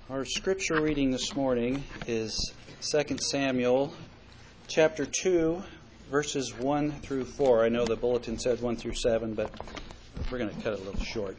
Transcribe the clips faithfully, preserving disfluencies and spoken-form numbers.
Our scripture reading this morning is Second Samuel chapter two, verses one through four. I know the bulletin said one through seven, but we're going to cut it a little short.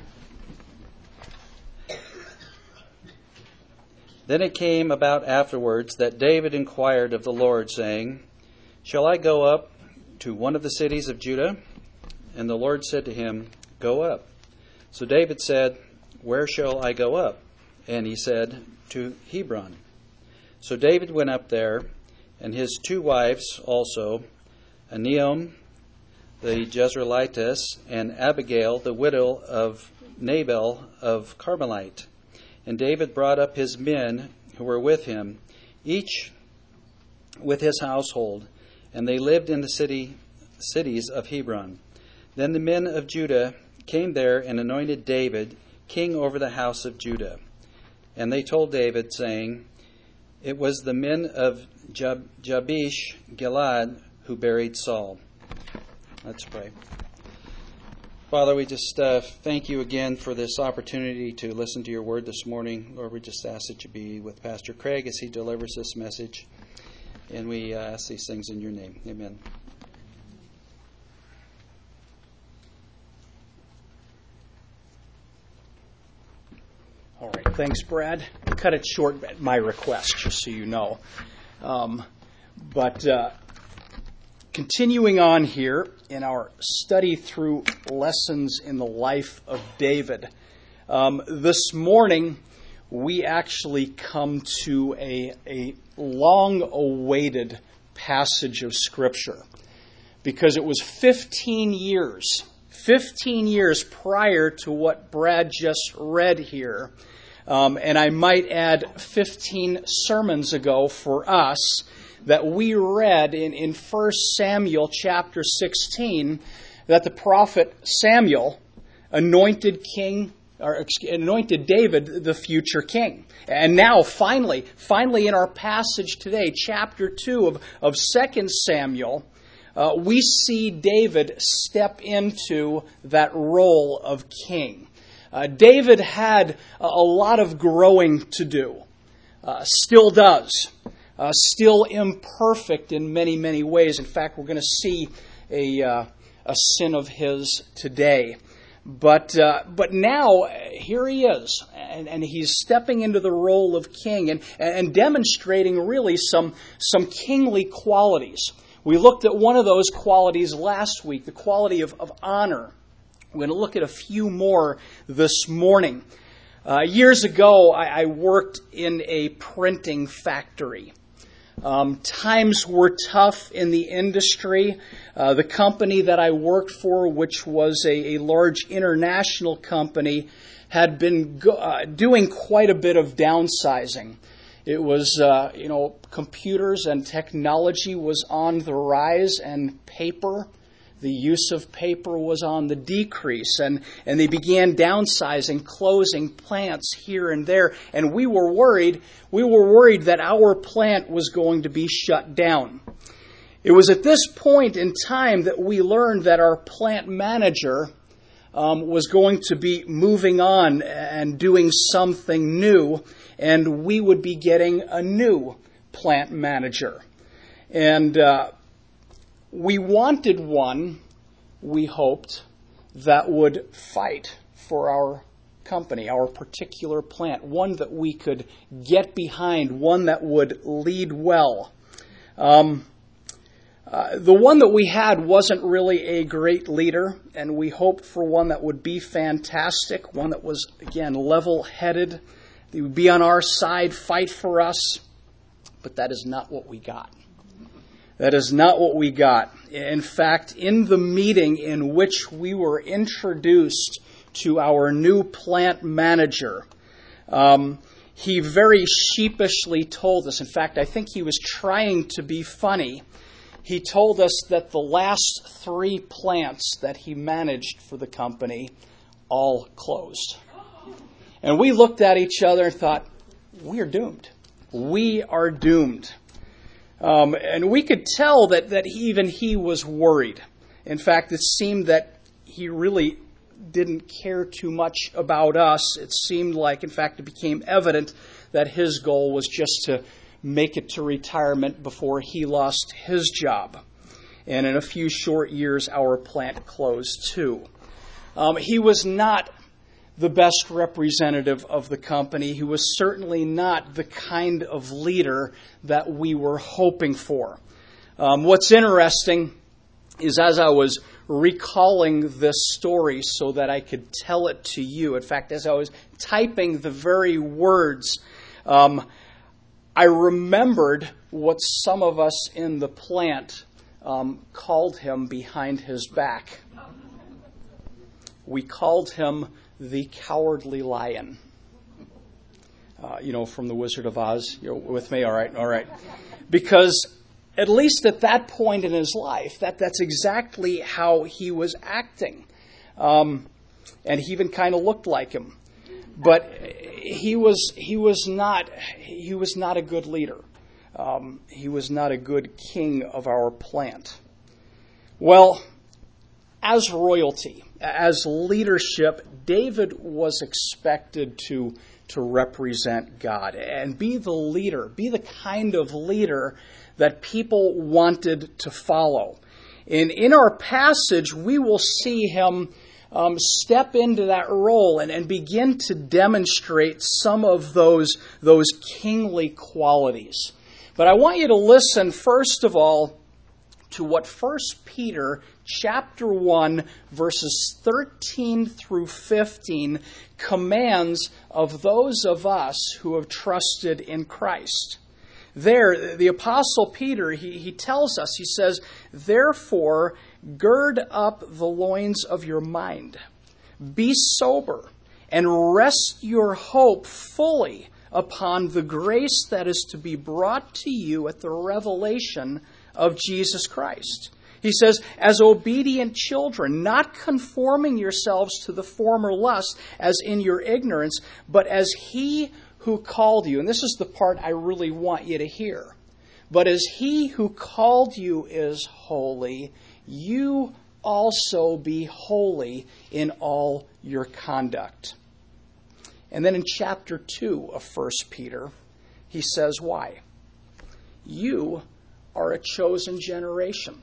Then it came about afterwards that David inquired of the Lord, saying, "Shall I go up to one of the cities of Judah?" And the Lord said to him, "Go up." So David said, "Where shall I go up?" And he said, "To Hebron." So David went up there, and his two wives also, Ahinoam the Jezreelitess, and Abigail the widow of Nabal of Carmelite. And David brought up his men who were with him, each with his household, and they lived in the city cities of Hebron. Then the men of Judah came there and anointed David king over the house of Judah. And they told David, saying, "It was the men of Jab- Jabesh Gilead who buried Saul." Let's pray. Father, we just uh, thank you again for this opportunity to listen to your word this morning. Lord, we just ask that you be with Pastor Craig as he delivers this message. And we uh, ask these things in your name. Amen. All right, thanks, Brad. Cut it short at my request, just so you know. Um, but uh, continuing on here in our study through lessons in the life of David, um, this morning we actually come to a, a long-awaited passage of Scripture, because it was fifteen years, fifteen years prior to what Brad just read here. Um, and I might add fifteen sermons ago for us that we read in, in First Samuel chapter sixteen that the prophet Samuel anointed king or anointed David the future king. And now finally, finally in our passage today, chapter two of, of Second Samuel, uh, we see David step into that role of king. Uh, David had a, a lot of growing to do, uh, still does, uh, still imperfect in many, many ways. In fact, we're going to see a, uh, a sin of his today. But uh, but now, here he is, and, and he's stepping into the role of king and, and demonstrating really some, some kingly qualities. We looked at one of those qualities last week, the quality of, of honor. We're going to look at a few more this morning. Uh, years ago, I, I worked in a printing factory. Um, times were tough in the industry. Uh, the company that I worked for, which was a, a large international company, had been go- uh, doing quite a bit of downsizing. It was, uh, you know, computers and technology was on the rise, and paper, the use of paper was on the decrease, and, and they began downsizing, closing plants here and there, and we were worried, we were worried that our plant was going to be shut down. It was at this point in time that we learned that our plant manager um, was going to be moving on and doing something new, and we would be getting a new plant manager. And uh, we wanted one, we hoped, that would fight for our company, our particular plant, one that we could get behind, one that would lead well. Um, uh, the one that we had wasn't really a great leader, and we hoped for one that would be fantastic, one that was, again, level-headed, that would be on our side, fight for us, but that is not what we got. That is not what we got. In fact, in the meeting in which we were introduced to our new plant manager, um, he very sheepishly told us, in fact, I think he was trying to be funny, he told us that the last three plants that he managed for the company all closed. And we looked at each other and thought, we are doomed. We are doomed. Um, and we could tell that, that even he was worried. In fact, it seemed that he really didn't care too much about us. It seemed like, in fact, it became evident that his goal was just to make it to retirement before he lost his job. And in a few short years, our plant closed too. Um, he was not the best representative of the company. He was certainly not the kind of leader that we were hoping for. Um, what's interesting is, as I was recalling this story so that I could tell it to you, in fact, as I was typing the very words, um, I remembered what some of us in the plant um, called him behind his back. We called him the Cowardly Lion. Uh, you know, from The Wizard of Oz. You're with me? All right, all right. Because at least at that point in his life, that, that's exactly how he was acting. Um, and he even kind of looked like him. But he was he was not he was not a good leader. Um, he was not a good king of our plant. Well, as royalty, as leadership, David was expected to to represent God and be the leader, be the kind of leader that people wanted to follow. And in our passage, we will see him Um, step into that role and, and begin to demonstrate some of those, those kingly qualities. But I want you to listen, first of all, to what First Peter chapter one, verses thirteen through fifteen commands of those of us who have trusted in Christ. There, the Apostle Peter, he, he tells us, he says, "Therefore, gird up the loins of your mind. Be sober, and rest your hope fully upon the grace that is to be brought to you at the revelation of Jesus Christ." He says, "As obedient children, not conforming yourselves to the former lust as in your ignorance, but as he who called you," and this is the part I really want you to hear, "but as he who called you is holy, you also be holy in all your conduct." And then in chapter two of First Peter, he says why. "You are a chosen generation,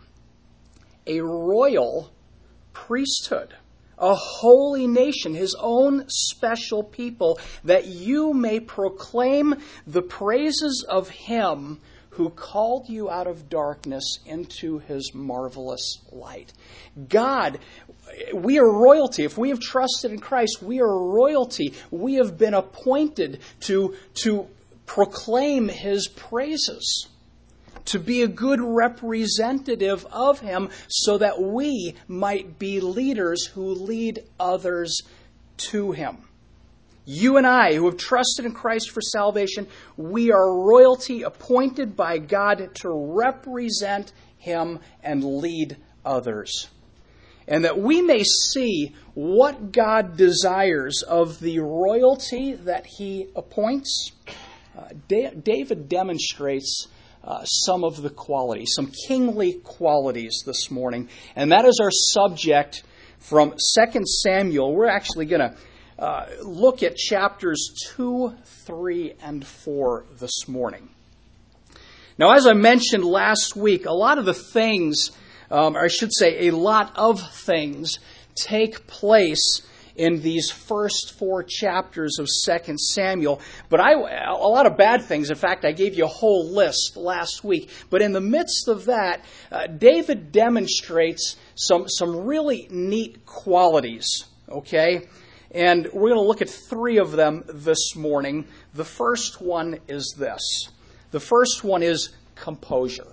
a royal priesthood, a holy nation, his own special people, that you may proclaim the praises of him who called you out of darkness into his marvelous light." God, we are royalty. If we have trusted in Christ, we are royalty. We have been appointed to, to proclaim his praises, to be a good representative of him so that we might be leaders who lead others to him. You and I, who have trusted in Christ for salvation, we are royalty appointed by God to represent him and lead others. And that we may see what God desires of the royalty that he appoints, uh, David demonstrates uh, some of the qualities, some kingly qualities this morning. And that is our subject from Second Samuel. We're actually going to Uh, look at chapters two, three, and four this morning. Now, as I mentioned last week, a lot of the things, um, or I should say a lot of things, take place in these first four chapters of Second Samuel. But I, a lot of bad things. In fact, I gave you a whole list last week. But in the midst of that, uh, David demonstrates some, some really neat qualities, okay? And we're going to look at three of them this morning. The first one is this. The first one is composure.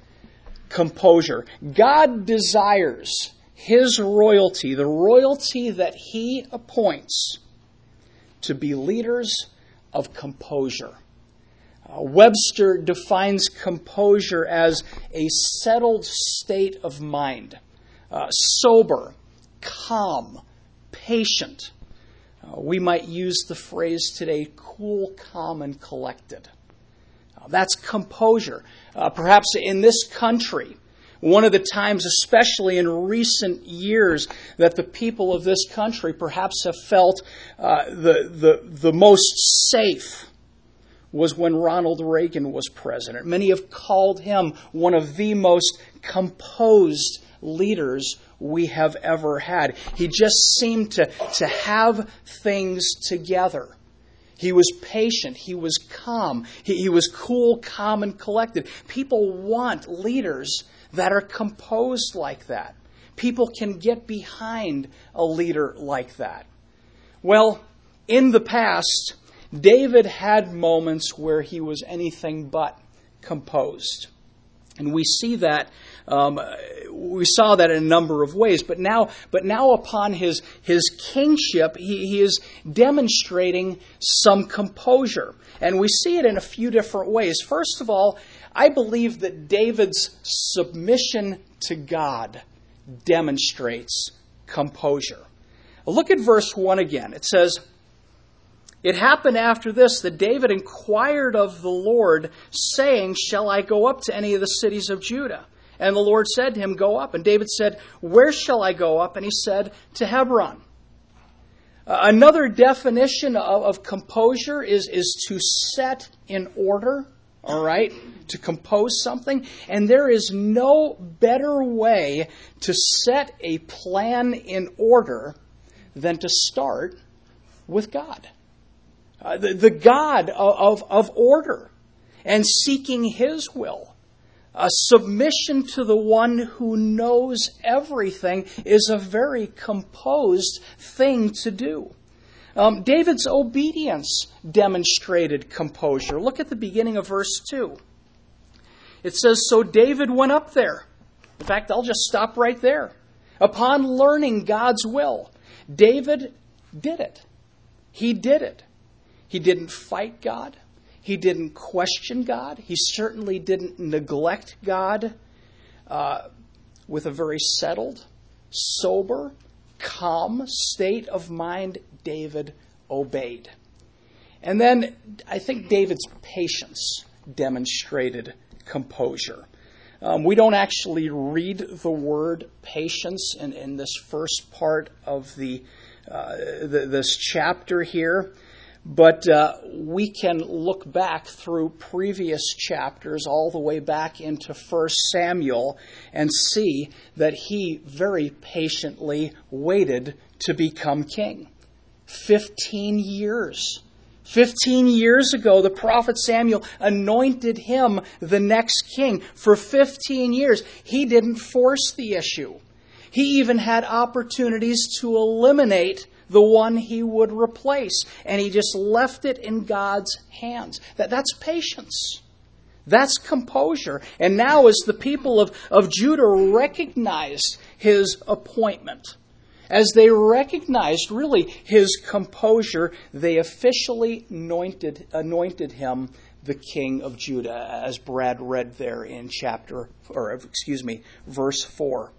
Composure. God desires his royalty, the royalty that he appoints, to be leaders of composure. Uh, Webster defines composure as a settled state of mind, uh, sober, calm, patient. Uh, we might use the phrase today, cool, calm, and collected. Uh, that's composure. Uh, perhaps in this country, One of the times, especially in recent years, that the people of this country perhaps have felt uh, the, the, the most safe was when Ronald Reagan was president. Many have called him one of the most composed leaders we have ever had. He just seemed to, to have things together. He was patient. He was calm. He, he was cool, calm, and collected. People want leaders that are composed like that. People can get behind a leader like that. Well, in the past, David had moments where he was anything but composed. And we see that, um, we saw that in a number of ways. But now, but now upon his, his kingship, he, he is demonstrating some composure. And we see it in a few different ways. First of all, I believe that David's submission to God demonstrates composure. Look at verse one again. It says, "It happened after this that David inquired of the Lord, saying, 'Shall I go up to any of the cities of Judah?' And the Lord said to him, 'Go up.' And David said, 'Where shall I go up?' And he said, 'To Hebron.'" Uh, another definition of, of composure is, is to set in order, all right, to compose something. And there is no better way to set a plan in order than to start with God. Uh, the, the God of, of, of order and seeking His will. A submission to the one who knows everything is a very composed thing to do. Um, David's obedience demonstrated composure. Look at the beginning of verse two. It says, "So David went up there." In fact, I'll just stop right there. Upon learning God's will, David did it. He did it. He didn't fight God. He didn't question God. He certainly didn't neglect God. Uh, with a very settled, sober, calm state of mind, David obeyed. And then I think David's patience demonstrated composure. Um, we don't actually read the word patience in, in this first part of the, uh, the this chapter here. But uh, we can look back through previous chapters all the way back into First Samuel and see that he very patiently waited to become king. Fifteen years. Fifteen years ago, the prophet Samuel anointed him the next king. For fifteen years, he didn't force the issue. He even had opportunities to eliminate the one he would replace. And he just left it in God's hands. That, that's patience. That's composure. And now as the people of, of Judah recognized his appointment, as they recognized really his composure, they officially anointed, anointed him the king of Judah, as Brad read there in chapter, or excuse me, verse four.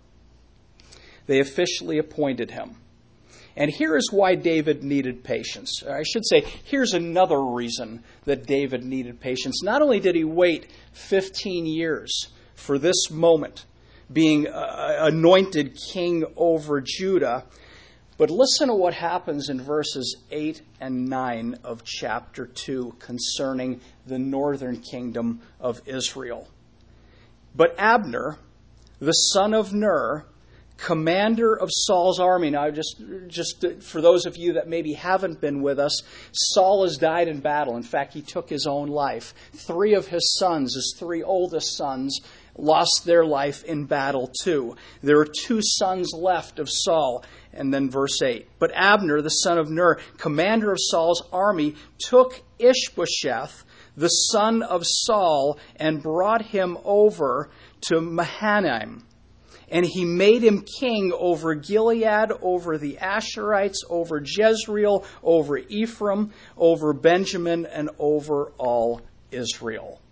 They officially appointed him. And here is why David needed patience. I should say, here's another reason that David needed patience. Not only did he wait fifteen years for this moment, being uh, anointed king over Judah, but listen to what happens in verses eight and nine of chapter two concerning the northern kingdom of Israel. "But Abner, the son of Ner, commander of Saul's army." Now, just, just for those of you that maybe haven't been with us, Saul has died in battle. In fact, he took his own life. Three of his sons, his three oldest sons, lost their life in battle too. There are two sons left of Saul. And then verse eight. "But Abner, the son of Ner, commander of Saul's army, took Ishbosheth, the son of Saul, and brought him over to Mahanaim. And he made him king over Gilead, over the Asherites, over Jezreel, over Ephraim, over Benjamin, and over all Israel."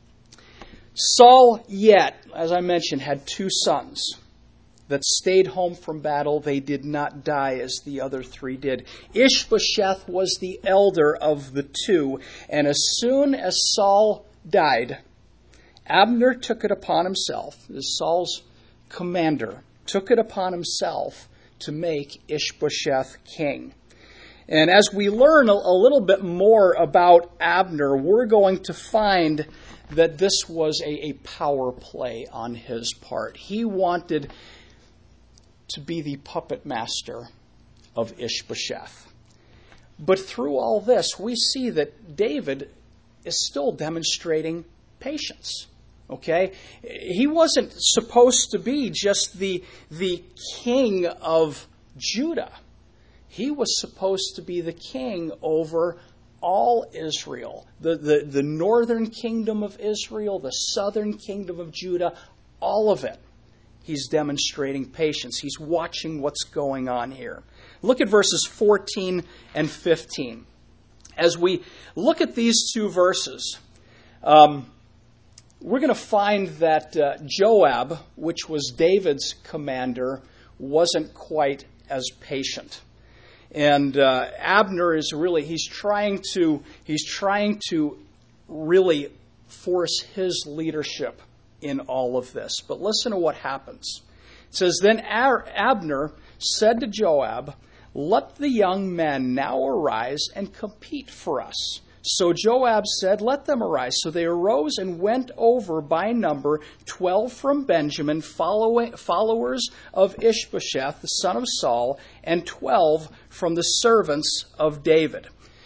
Saul yet, as I mentioned, had two sons that stayed home from battle. They did not die as the other three did. Ishbosheth was the elder of the two. And as soon as Saul died, Abner took it upon himself, as Saul's commander, took it upon himself to make Ishbosheth king. And as we learn a, a little bit more about Abner, we're going to find that this was a, a power play on his part. He wanted to be the puppet master of Ishbosheth. But through all this, we see that David is still demonstrating patience. Okay? He wasn't supposed to be just the, the king of Judah. He was supposed to be the king over all Israel. The, the, the northern kingdom of Israel, the southern kingdom of Judah, all of it. He's demonstrating patience. He's watching what's going on here. Look at verses fourteen and fifteen. As we look at these two verses, um, we're going to find that uh, Joab, which was David's commander, wasn't quite as patient. And uh, Abner is really, he's trying to, he's trying to really force his leadership in all of this. But listen to what happens. It says, Then Abner said to Joab, Let the young men now arise and compete for us. So Joab said, Let them arise. So they arose and went over by number twelve from Benjamin, following, followers of Ishbosheth, the son of Saul, and twelve from the servants of David.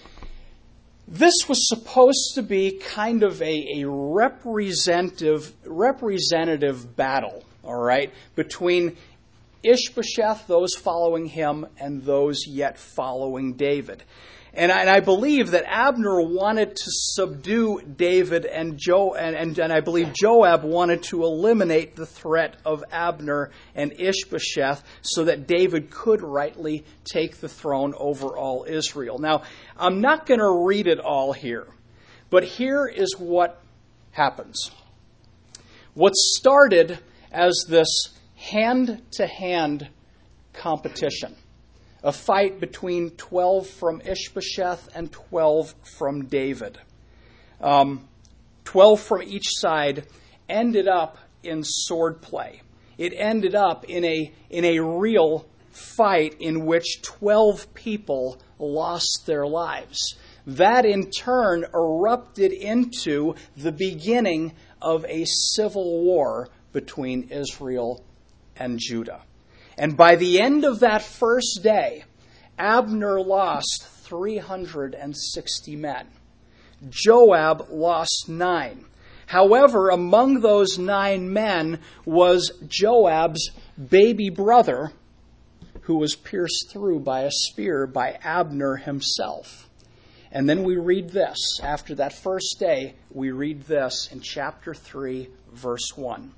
This was supposed to be kind of a, a representative, representative battle, all right, between Ishbosheth, those following him, and those yet following David. And I, and I believe that Abner wanted to subdue David, and, jo, and, and, and I believe Joab wanted to eliminate the threat of Abner and Ishbosheth so that David could rightly take the throne over all Israel. Now, I'm not going to read it all here, but here is what happens. What started as this hand-to-hand competition, a fight between twelve from Ishbosheth and twelve from David. Um, twelve from each side ended up in sword play. It ended up in a, in a real fight in which twelve people lost their lives. That in turn erupted into the beginning of a civil war between Israel and Judah. And by the end of that first day, Abner lost three hundred sixty men. Joab lost nine. However, among those nine men was Joab's baby brother, who was pierced through by a spear by Abner himself. And then we read this. After that first day, we read this in chapter three, verse one.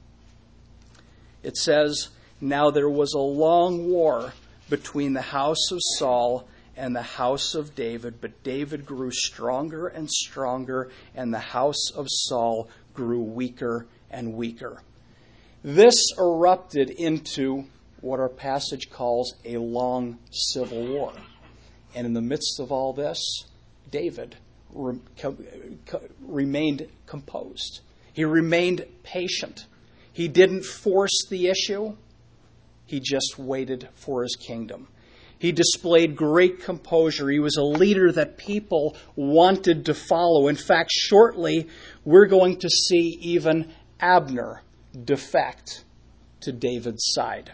It says, Now there was a long war between the house of Saul and the house of David, but David grew stronger and stronger, and the house of Saul grew weaker and weaker. This erupted into what our passage calls a long civil war. And in the midst of all this, David re- co- co- remained composed. He remained patient. He didn't force the issue. He just waited for his kingdom. He displayed great composure. He was a leader that people wanted to follow. In fact, shortly, we're going to see even Abner defect to David's side.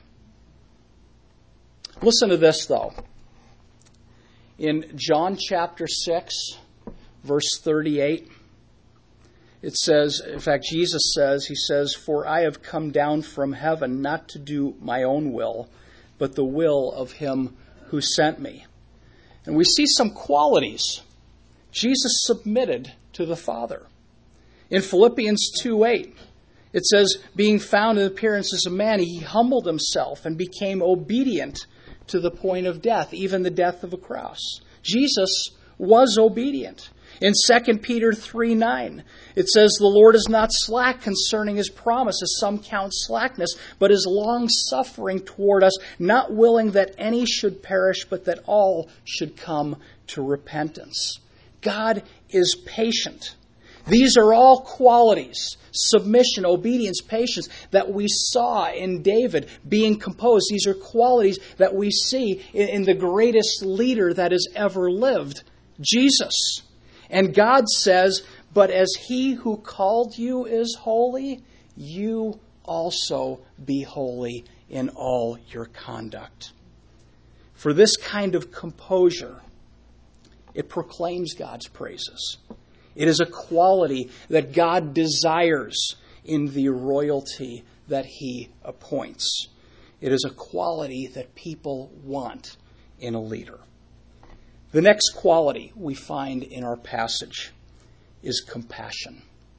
Listen to this, though. In John chapter six, verse thirty-eight, it says, in fact, Jesus says, he says, For I have come down from heaven not to do my own will, but the will of him who sent me. And we see some qualities. Jesus submitted to the Father. In Philippians two eight, it says, being found in appearance as a man, he humbled himself and became obedient to the point of death, even the death of a cross. Jesus was obedient. In Second Peter three nine, it says, The Lord is not slack concerning his promise, as some count slackness, but is long-suffering toward us, not willing that any should perish, but that all should come to repentance. God is patient. These are all qualities, submission, obedience, patience, that we saw in David being composed. These are qualities that we see in the greatest leader that has ever lived, Jesus. And God says, "But as he who called you is holy, you also be holy in all your conduct." For this kind of composure, it proclaims God's praises. It is a quality that God desires in the royalty that he appoints. It is a quality that people want in a leader. The next quality we find in our passage is compassion.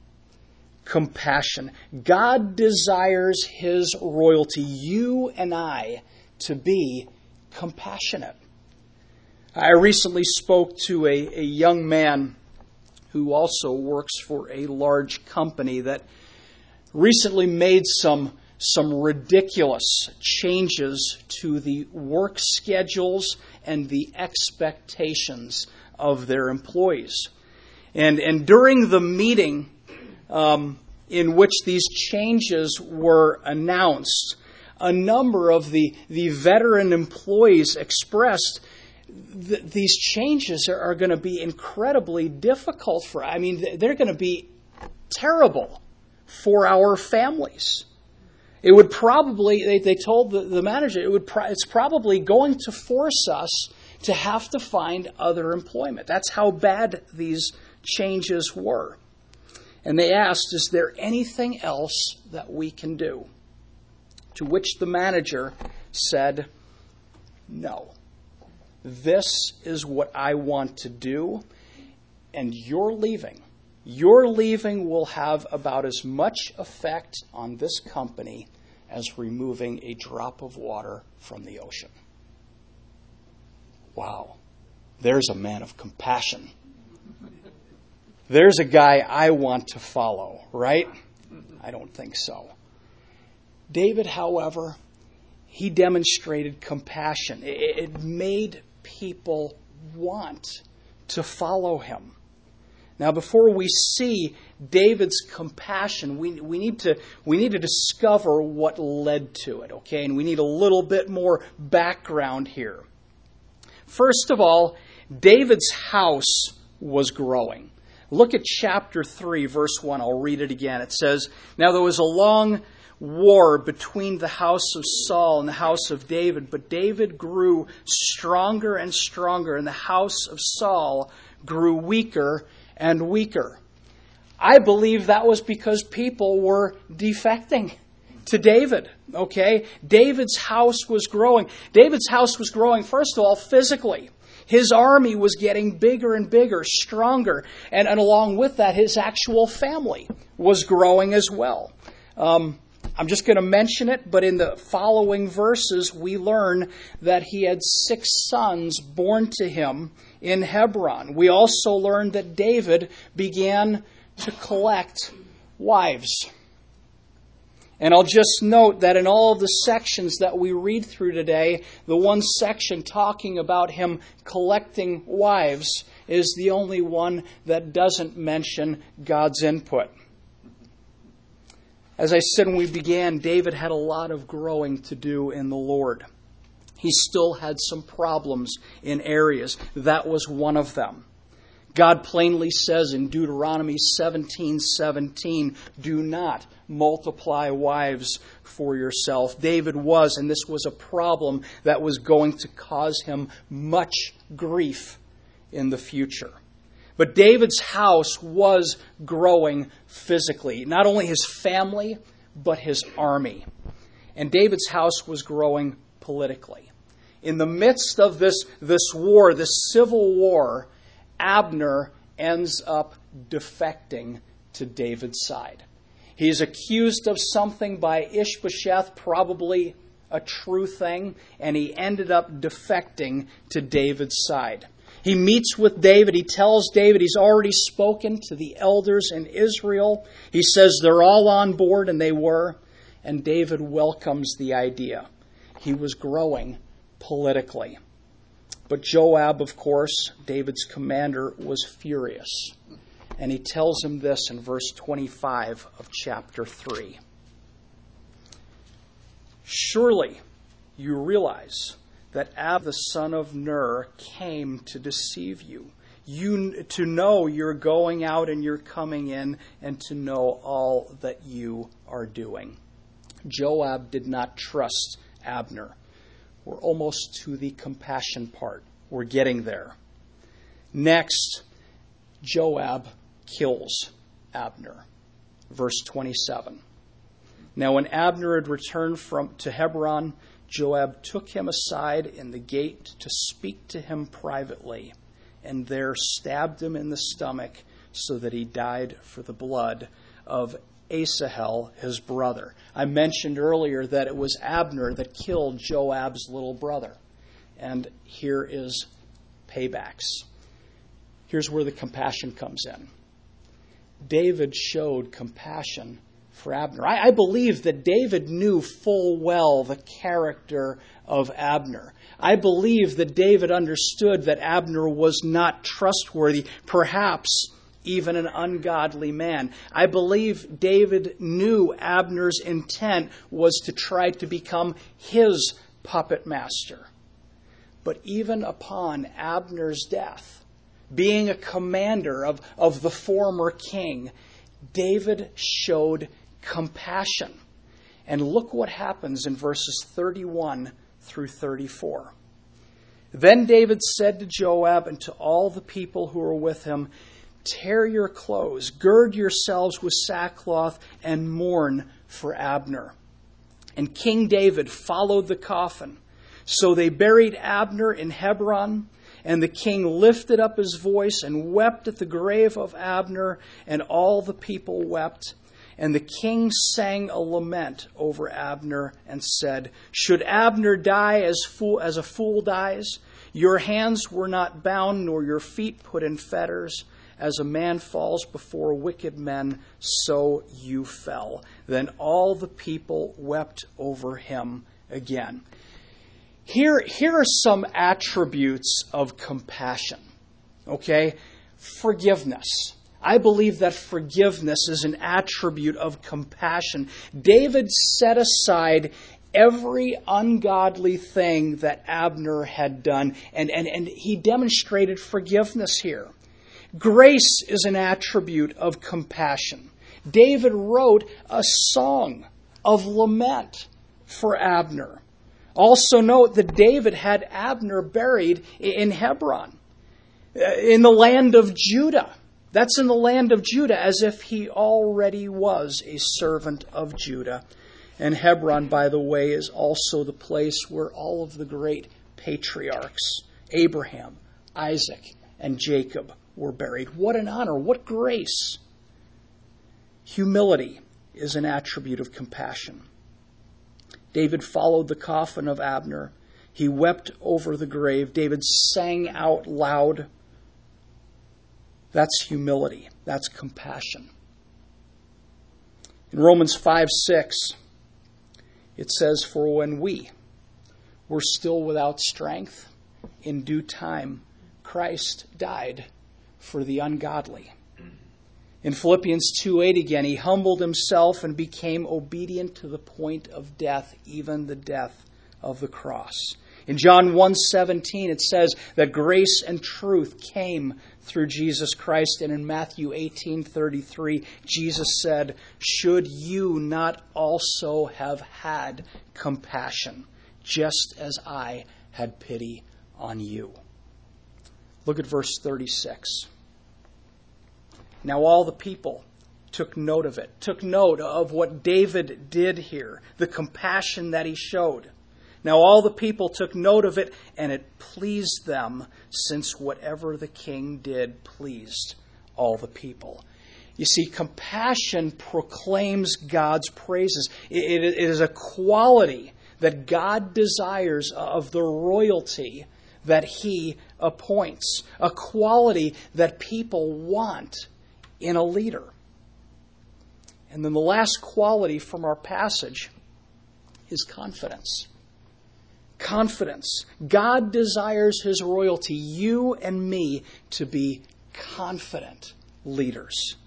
Compassion. God desires his royalty, you and I, to be compassionate. I recently spoke to a, a young man who also works for a large company that recently made some, some ridiculous changes to the work schedules and the expectations of their employees. And, and during the meeting um, in which these changes were announced, a number of the, the veteran employees expressed th- these changes are, are going to be incredibly difficult for, I mean, they're going to be terrible for our families. It would probably, they, they told the, the manager, it would pro- it's probably going to force us to have to find other employment. That's how bad these changes were. And they asked, is there anything else that we can do? To which the manager said, no. This is what I want to do, and you're leaving. Your leaving will have about as much effect on this company as removing a drop of water from the ocean. Wow. There's a man of compassion. There's a guy I want to follow, right? I don't think so. David, however, he demonstrated compassion. It made people want to follow him. Now, before we see David's compassion, we, we need to we need to discover what led to it, okay? And we need a little bit more background here. First of all, David's house was growing. Look at chapter three, verse one. I'll read it again. It says, "Now there was a long war between the house of Saul and the house of David, but David grew stronger and stronger, and the house of Saul grew weaker and weaker." I believe that was because people were defecting to David, okay? David's house was growing. David's house was growing, first of all, physically. His army was getting bigger and bigger, stronger, and, and along with that, his actual family was growing as well. Um, I'm just going to mention it, but in the following verses, we learn that he had six sons born to him in Hebron. We also learn that David began to collect wives. And I'll just note that in all of the sections that we read through today, the one section talking about him collecting wives is the only one that doesn't mention God's input. As I said when we began, David had a lot of growing to do in the Lord. He still had some problems in areas. That was one of them. God plainly says in Deuteronomy seventeen seventeen, "Do not multiply wives for yourself." David was, and this was a problem that was going to cause him much grief in the future. But David's house was growing physically. Not only his family, but his army. And David's house was growing politically. In the midst of this, this war, this civil war, Abner ends up defecting to David's side. He's accused of something by Ishbosheth, probably a true thing, and he ended up defecting to David's side. He meets with David. He tells David he's already spoken to the elders in Israel. He says they're all on board, and they were. And David welcomes the idea. He was growing politically. But Joab, of course, David's commander, was furious. And he tells him this in verse twenty-five of chapter three. Surely you realize that Ab, the son of Ner, came to deceive you. You to know you're going out and you're coming in, and to know all that you are doing. Joab did not trust Abner. We're almost to the compassion part. We're getting there. Next, Joab kills Abner. Verse twenty-seven. Now when Abner had returned from to Hebron, Joab took him aside in the gate to speak to him privately, and there stabbed him in the stomach so that he died for the blood of Asahel, his brother. I mentioned earlier that it was Abner that killed Joab's little brother. And here is paybacks. Here's where the compassion comes in. David showed compassion for Abner. I, I believe that David knew full well the character of Abner. I believe that David understood that Abner was not trustworthy, perhaps even an ungodly man. I believe David knew Abner's intent was to try to become his puppet master. But even upon Abner's death, being a commander of, of the former king, David showed compassion. And look what happens in verses thirty-one through thirty-four. Then David said to Joab and to all the people who were with him, "Tear your clothes, gird yourselves with sackcloth, and mourn for Abner." And King David followed the coffin. So they buried Abner in Hebron, and the king lifted up his voice and wept at the grave of Abner, and all the people wept. And the king sang a lament over Abner and said, "Should Abner die as fool, as a fool dies? Your hands were not bound, nor your feet put in fetters. As a man falls before wicked men, so you fell." Then all the people wept over him again. Here, here are some attributes of compassion. Okay? Forgiveness. I believe that forgiveness is an attribute of compassion. David set aside every ungodly thing that Abner had done, and, and, and he demonstrated forgiveness here. Grace is an attribute of compassion. David wrote a song of lament for Abner. Also note that David had Abner buried in Hebron, in the land of Judah. That's in the land of Judah, as if he already was a servant of Judah. And Hebron, by the way, is also the place where all of the great patriarchs, Abraham, Isaac, and Jacob, were buried. What an honor, what grace. Humility is an attribute of compassion. David followed the coffin of Abner. He wept over the grave. David sang out loud. That's humility. That's compassion. In Romans five six, it says, "For when we were still without strength, in due time Christ died for the ungodly." In Philippians two eight again, "He humbled himself and became obedient to the point of death, even the death of the cross." In John one seventeen, it says that grace and truth came through Jesus Christ. And in Matthew eighteen thirty-three, Jesus said, "Should you not also have had compassion, just as I had pity on you?" Look at verse thirty-six. Now all the people took note of it, took note of what David did here, the compassion that he showed. Now all the people took note of it, and it pleased them, since whatever the king did pleased all the people. You see, compassion proclaims God's praises. It, it, it is a quality that God desires of the royalty that he appoints, a quality that people want in a leader. And then the last quality from our passage is confidence. Confidence. God desires his royalty, you and me, to be confident leaders.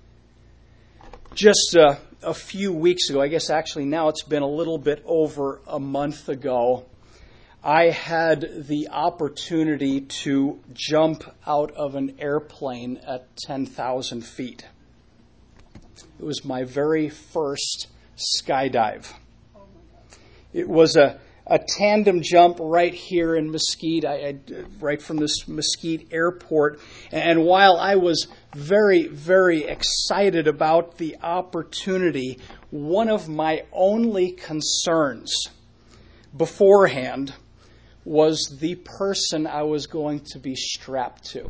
Just uh, a few weeks ago, I guess actually now it's been a little bit over a month ago, I had the opportunity to jump out of an airplane at ten thousand feet. It was my very first skydive. It was a, a tandem jump right here in Mesquite, I, I, right from this Mesquite airport. And while I was very, very excited about the opportunity, one of my only concerns beforehand was the person I was going to be strapped to.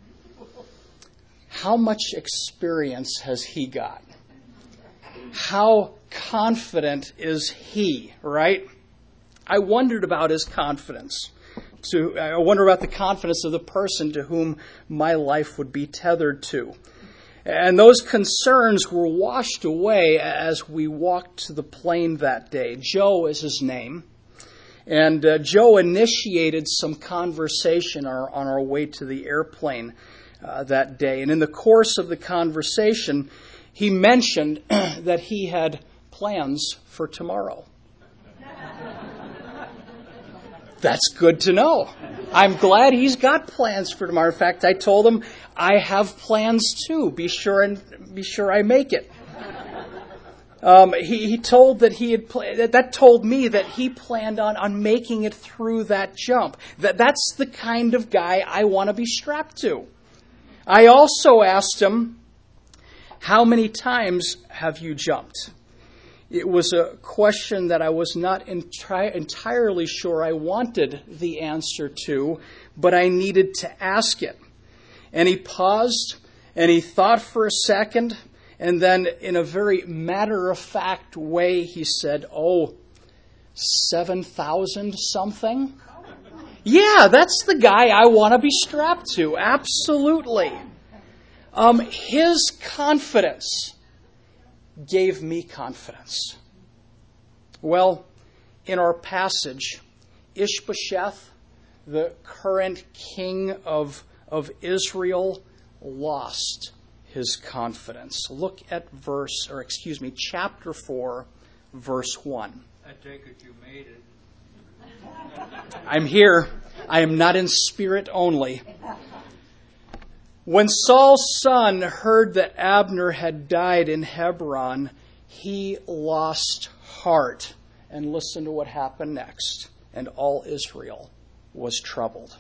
How much experience has he got? How confident is he, right? I wondered about his confidence. To, I wonder about the confidence of the person to whom my life would be tethered to. And those concerns were washed away as we walked to the plane that day. Joe is his name. And uh, Joe initiated some conversation our, on our way to the airplane uh, that day. And in the course of the conversation, he mentioned that he had plans for tomorrow. That's good to know. I'm glad he's got plans for tomorrow. In fact, I told him I have plans too. Be sure and be sure I make it. Um, he, he told that he had pl- that told me that he planned on, on making it through that jump. That that's the kind of guy I want to be strapped to. I also asked him, how many times have you jumped? It was a question that I was not enti- entirely sure I wanted the answer to, but I needed to ask it. And he paused and he thought for a second. And then in a very matter-of-fact way, he said, oh, seven thousand something? Yeah, that's the guy I want to be strapped to. Absolutely. Um, his confidence gave me confidence. Well, in our passage, Ishbosheth, the current king of, of Israel, lost his confidence. Look at verse, or excuse me, chapter four, verse one. I take it you made it. I'm here. I am not in spirit only. When Saul's son heard that Abner had died in Hebron, he lost heart. And listen to what happened next. And all Israel was troubled.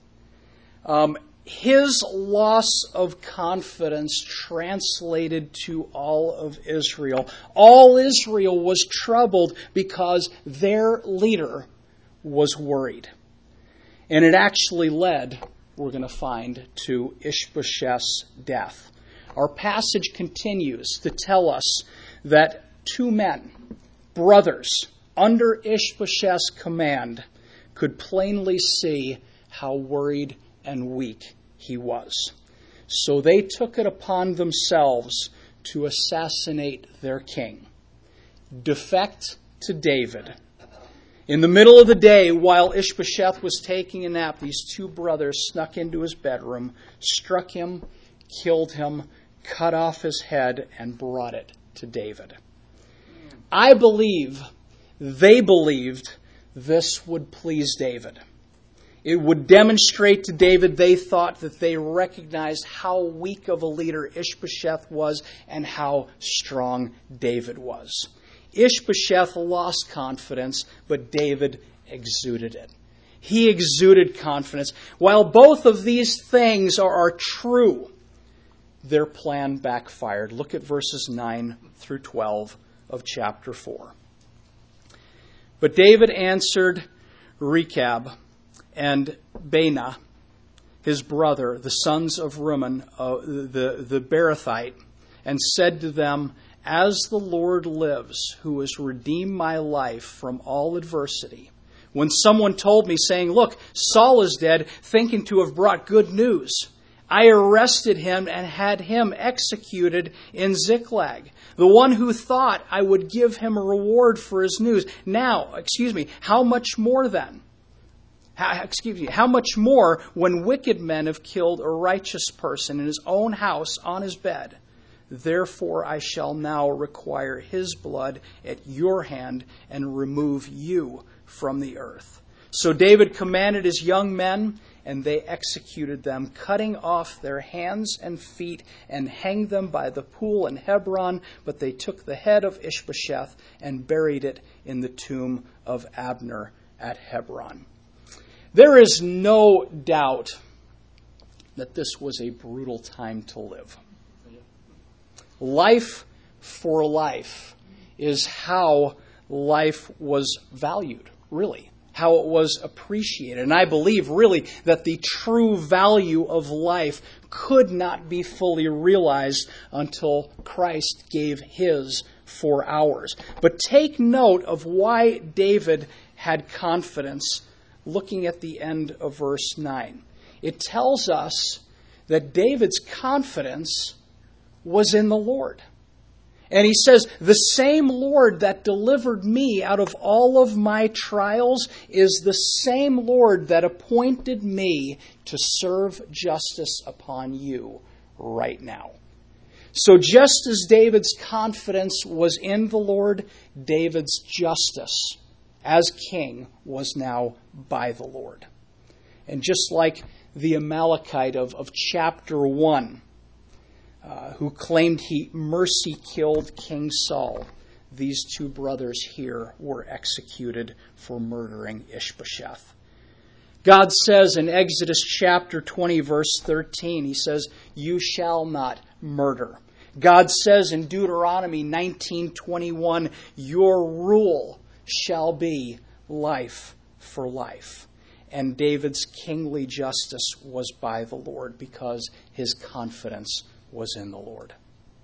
Um, His loss of confidence translated to all of Israel. All Israel was troubled because their leader was worried. And it actually led, we're going to find, to Ishbosheth's death. Our passage continues to tell us that two men, brothers, under Ishbosheth's command, could plainly see how worried and weak he was. So they took it upon themselves to assassinate their king. Defect to David. In the middle of the day, while Ishbosheth was taking a nap, these two brothers snuck into his bedroom, struck him, killed him, cut off his head, and brought it to David. I believe they believed this would please David. It would demonstrate to David they thought that they recognized how weak of a leader Ishbosheth was and how strong David was. Ishbosheth lost confidence, but David exuded it. He exuded confidence. While both of these things are, are true, their plan backfired. Look at verses nine through twelve of chapter four. But David answered Rechab and Baanah, his brother, the sons of Rimmon, uh, the, the Beerothite, and said to them, as the Lord lives, who has redeemed my life from all adversity, when someone told me, saying, look, Saul is dead, thinking to have brought good news, I arrested him and had him executed in Ziklag. The one who thought I would give him a reward for his news. Now, excuse me, how much more then? how, excuse me, how much more when wicked men have killed a righteous person in his own house on his bed? Therefore I shall now require his blood at your hand and remove you from the earth. So David commanded his young men, and they executed them, cutting off their hands and feet and hanged them by the pool in Hebron. But they took the head of Ishbosheth and buried it in the tomb of Abner at Hebron. There is no doubt that this was a brutal time to live. Life for life is how life was valued, really, how it was appreciated. And I believe, really, that the true value of life could not be fully realized until Christ gave his for ours. But take note of why David had confidence looking at the end of verse nine. It tells us that David's confidence was in the Lord. And he says, the same Lord that delivered me out of all of my trials is the same Lord that appointed me to serve justice upon you right now. So just as David's confidence was in the Lord, David's justice as king was now by the Lord. And just like the Amalekite of, of chapter one, Uh, who claimed he mercy killed King Saul, these two brothers here were executed for murdering Ishbosheth. God says in Exodus chapter twenty, verse thirteen, he says, you shall not murder. God says in Deuteronomy nineteen twenty-one, your rule shall be life for life. And David's kingly justice was by the Lord because his confidence was in the Lord.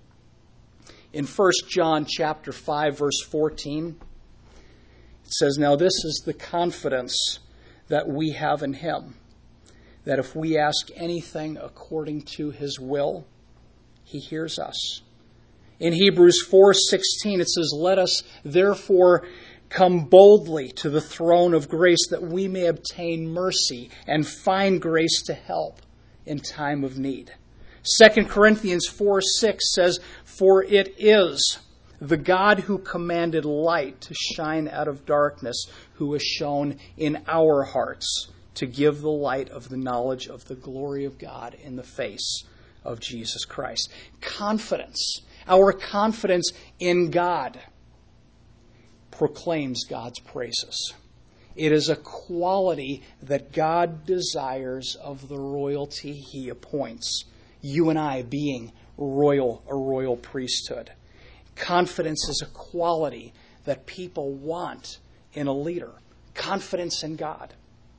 In First John chapter five, verse fourteen, it says, now this is the confidence that we have in him, that if we ask anything according to his will, he hears us. In Hebrews four sixteen, it says, let us therefore come boldly to the throne of grace that we may obtain mercy and find grace to help in time of need. Second Corinthians four six says, for it is the God who commanded light to shine out of darkness, who has shone in our hearts to give the light of the knowledge of the glory of God in the face of Jesus Christ. Confidence, our confidence in God, proclaims God's praises. It is a quality that God desires of the royalty he appoints. You and I being royal, a royal priesthood. Confidence is a quality that people want in a leader. Confidence in God.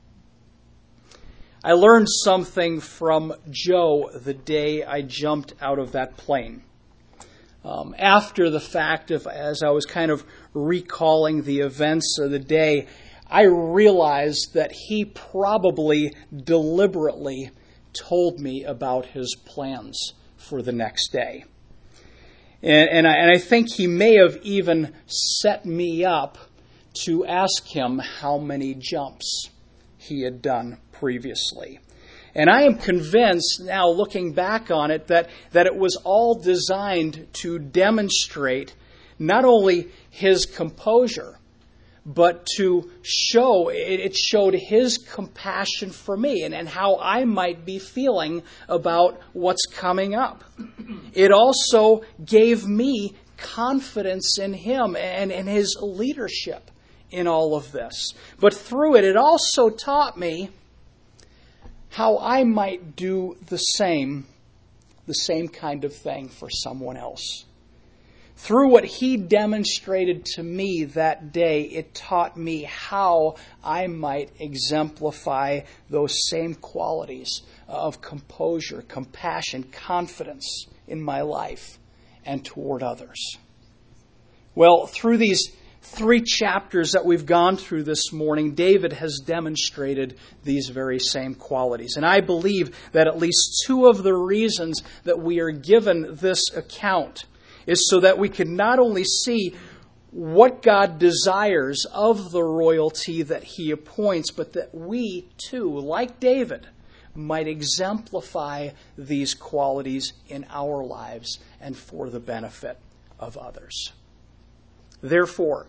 I learned something from Joe the day I jumped out of that plane. Um, after the fact, of, as I was kind of recalling the events of the day, I realized that he probably deliberately told me about his plans for the next day. And, and, I, and I think he may have even set me up to ask him how many jumps he had done previously. And I am convinced now, looking back on it, that, that it was all designed to demonstrate not only his composure, but to show, it showed his compassion for me and, and how I might be feeling about what's coming up. It also gave me confidence in him and in his leadership in all of this. But through it, it also taught me how I might do the same, the same kind of thing for someone else. Through what he demonstrated to me that day, it taught me how I might exemplify those same qualities of composure, compassion, confidence in my life and toward others. Well, through these three chapters that we've gone through this morning, David has demonstrated these very same qualities. And I believe that at least two of the reasons that we are given this account is so that we can not only see what God desires of the royalty that he appoints, but that we too, like David, might exemplify these qualities in our lives and for the benefit of others. Therefore,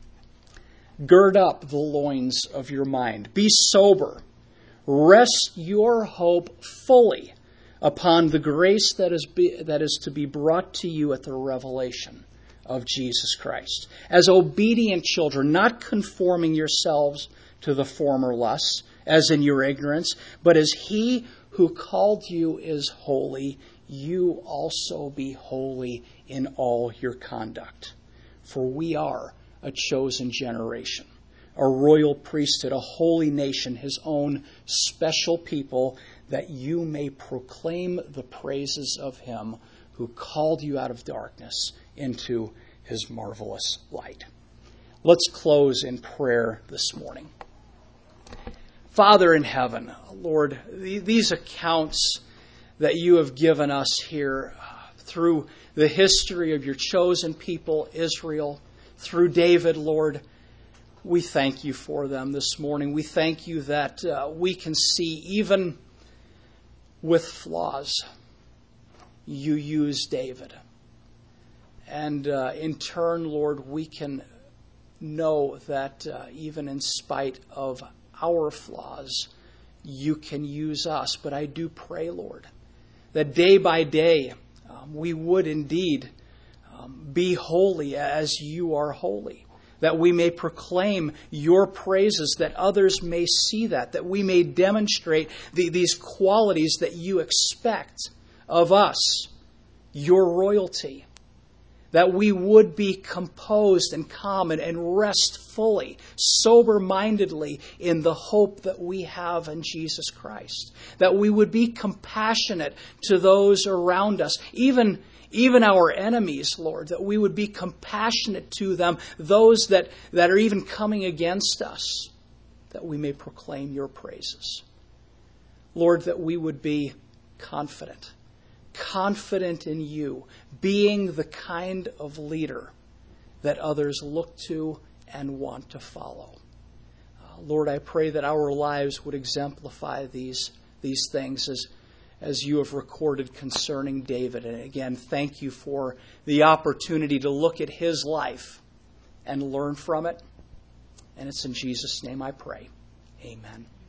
gird up the loins of your mind. Be sober. Rest your hope fully upon the grace that is, be, that is to be brought to you at the revelation of Jesus Christ. As obedient children, not conforming yourselves to the former lusts, as in your ignorance, but as he who called you is holy, you also be holy in all your conduct. For we are a chosen generation, a royal priesthood, a holy nation, his own special people, that you may proclaim the praises of him who called you out of darkness into his marvelous light. Let's close in prayer this morning. Father in heaven, Lord, these accounts that you have given us here through the history of your chosen people, Israel, through David, Lord, we thank you for them this morning. We thank you that uh, we can see, even with flaws, you use David. And uh, in turn, Lord, we can know that uh, even in spite of our flaws, you can use us. But I do pray, Lord, that day by day um, we would indeed um, be holy as you are holy, that we may proclaim your praises, that others may see that, that we may demonstrate the, these qualities that you expect of us, your royalty, that we would be composed and calm and, and rest fully, sober-mindedly in the hope that we have in Jesus Christ, that we would be compassionate to those around us, even Even our enemies, Lord, that we would be compassionate to them, those that, that are even coming against us, that we may proclaim your praises. Lord, that we would be confident, confident in you, being the kind of leader that others look to and want to follow. Uh, Lord, I pray that our lives would exemplify these, these things as as you have recorded concerning David. And again, thank you for the opportunity to look at his life and learn from it. And it's in Jesus' name I pray. Amen.